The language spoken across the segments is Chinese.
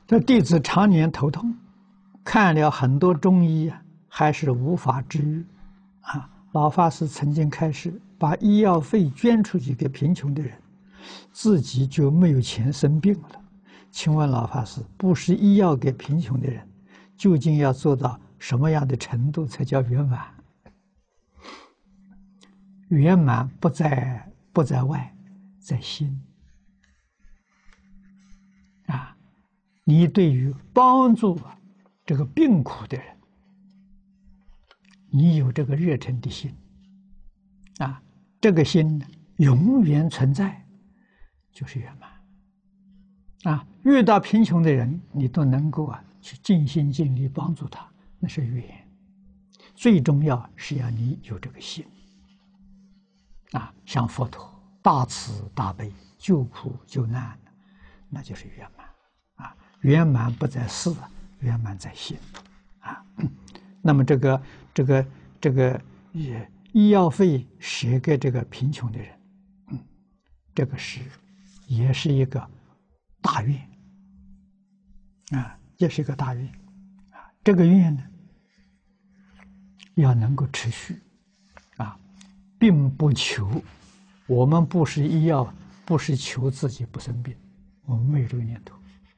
这弟子常年头痛，看了很多中医啊，还是无法治愈。啊，老法师曾经开始把医药费捐出去给贫穷的人，自己就没有钱生病了。请问老法师，布施医药给贫穷的人，究竟要做到什么样的程度才叫圆满？圆满不在外，在心。啊，你对于帮助这个病苦的人，你有这个热忱的心，啊，这个心呢永远存在，就是圆满。啊，遇到贫穷的人，你都能够去尽心尽力帮助他，那是缘。最重要是要你有这个心。啊，像佛陀大慈大悲，救苦救难，那就是圆满。啊，圆满不在事，圆满在心。啊，那么这个医药费舍给这个贫穷的人，这个也是一个大愿。啊，也是一个大愿。啊，这个愿呢，要能够持续。啊，并不求，我们不是医药，不是求自己不生病，我们没有这个念头。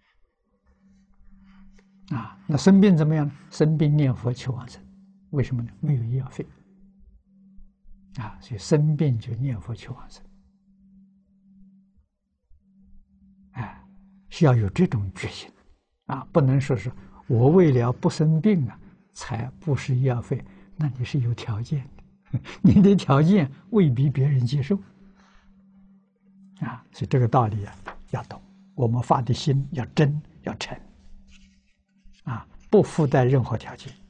啊，那生病怎么样？生病念佛求往生，为什么呢？没有医药费。啊，所以生病就念佛求往生。哎，需要有这种决心。啊，不能说是我为了不生病才布施医药费，那你是有条件的，你的条件未必别人接受。啊，所以这个道理要懂，我们发的心要真要诚。啊，不附带任何条件。